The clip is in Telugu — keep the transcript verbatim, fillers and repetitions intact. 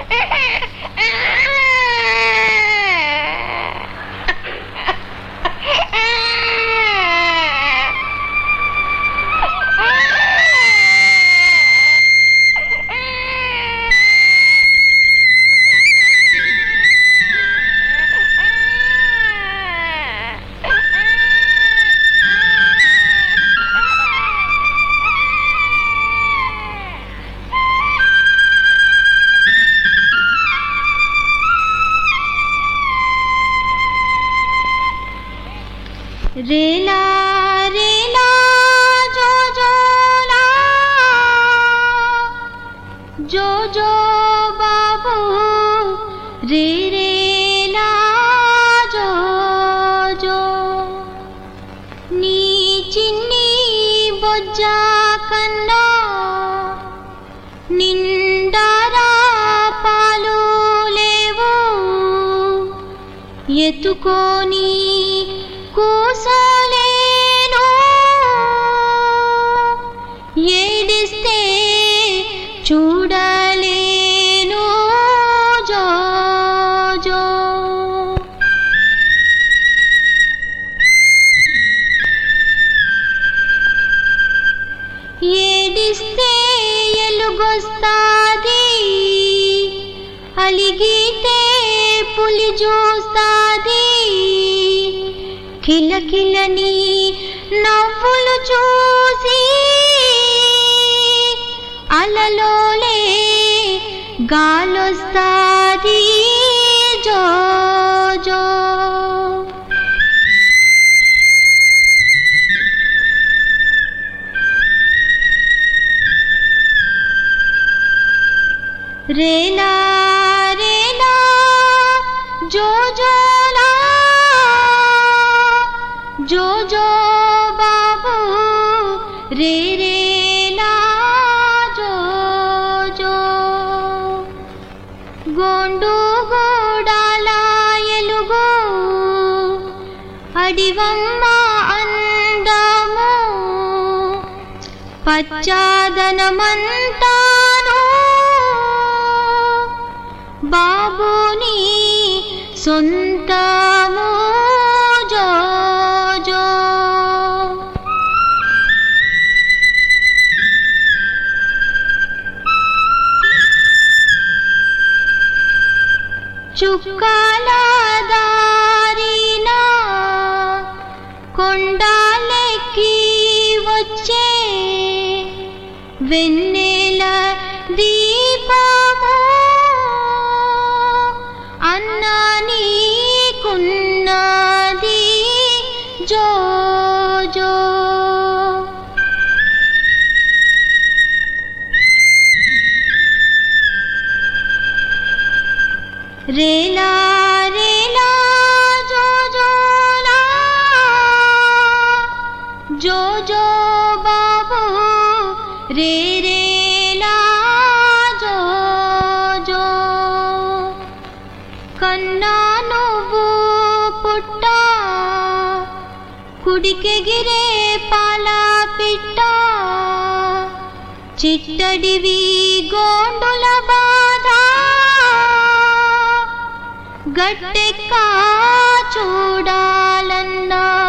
रेला रेला जो जो ला जो जो बाबू रे रेला जो जो नी चिन्नी बొజ్జా కన్నా నిండారా పాలు లేవు ఎత్తుకొని కూసలేను ఏడిస్తే చూడలేను జో జో ఏడిస్తే ఎలుగొస్తాది అలిగితే పులి చూస్తాది కిలకిలని నవ్వులు చూసి అలలోలే గాలొస్తాది జో జో రేలా రేలా జో జో లా जो जो बाबू रे रेला जो जो गोंडू गूडाला एलुगु अडिवम्म अंदमु पच्चादनमंतानु बाबुनी సొంతము జో జో చుక్కల దారిన కొండలెక్కి వచ్చే వెన్నెల దీపము అన్నా నీకున్నది జో జో రేలా రేలా జో జో లా జో జో బాబూ రే రేలా జో జో కన్నా నువ్వు పుట్ట కుడికెగిరే పాల పిట్ట చిట్టడివి గోండుల బాధ గట్టెక్క చూడాలన్నా